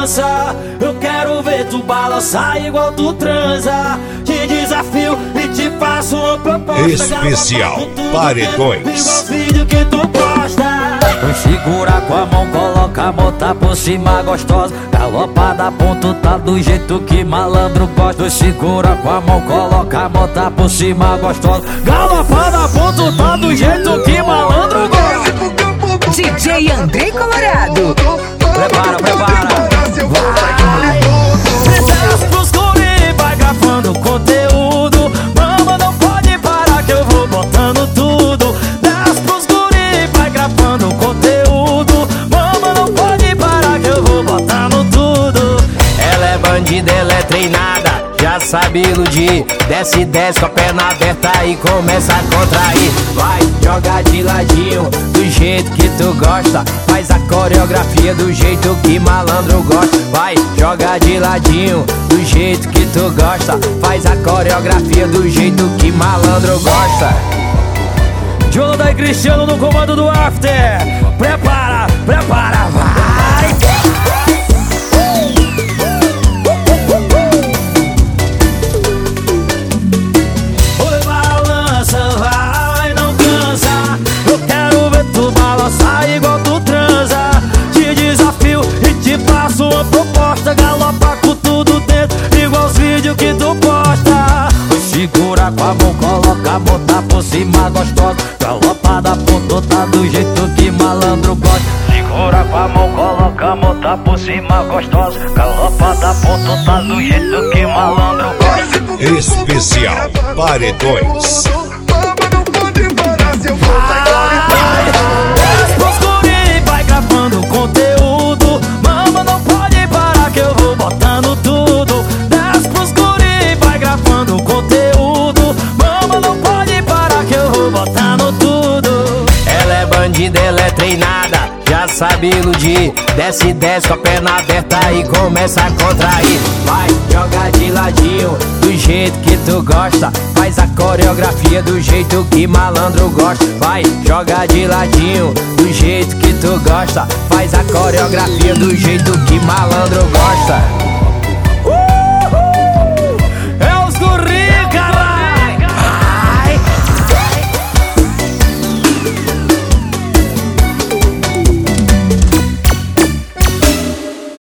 balança. Eu quero ver tu balançar igual tu transa. Te desafio e te faço uma proposta especial Paredões. Igual vídeo que tu posta. Segura com a mão, coloca a bota por cima gostosa. Galopada ponto tá do jeito que malandro gosta. Segura com a mão, coloca a bota por cima gostosa. Galopada ponto tá do jeito que malandro gosta. DJ Andrei Colorado. Prepara, prepara. Vai. Desce pros guri, vai gravando conteúdo. Mama, não pode parar que eu vou botando tudo. Desce pros guri, vai gravando conteúdo. Mama, não pode parar que eu vou botando tudo. Ela é bandida, ela é treinada, já sabe iludir. Desce, desce com a perna aberta e começa a contrair. Vai, joga de ladinho, do jeito que tu gosta. Faz a coreografia do jeito que malandro gosta. Vai, joga de ladinho, do jeito que tu gosta. Faz a coreografia do jeito que malandro gosta. Jonathan e Cristiano no comando do After. Prepara, prepara, vai. Oi, balança, vai, não cansa. Eu quero ver tu balançar igual tu transa. Te desafio e te faço uma proposta. Galopa com tudo dentro, igual os vídeos que tu posta. Segura com a mão, coloca a bota por cima gostosa. Galopada ponto tá do jeito que malandro gosta. Segura com a mão, coloca a bota por cima gostosa. Galopada ponto tá do jeito que malandro gosta. Especial Paredões. Desce pros guri, vai gravando conteúdo. Mama, não pode parar que eu vou botando tudo. Desce pros guri, vai gravando conteúdo. Mama, não pode parar que eu vou botando tudo. Ela é bandida, ela é treinada, já sabe iludir. Desce, desce com a perna aberta e começa a contrair. Vai, joga de ladinho, do jeito que tu gosta. Faz a coreografia do jeito que malandro gosta. Vai, joga de ladinho, do jeito que tu gosta. Faz a coreografia do jeito que malandro gosta.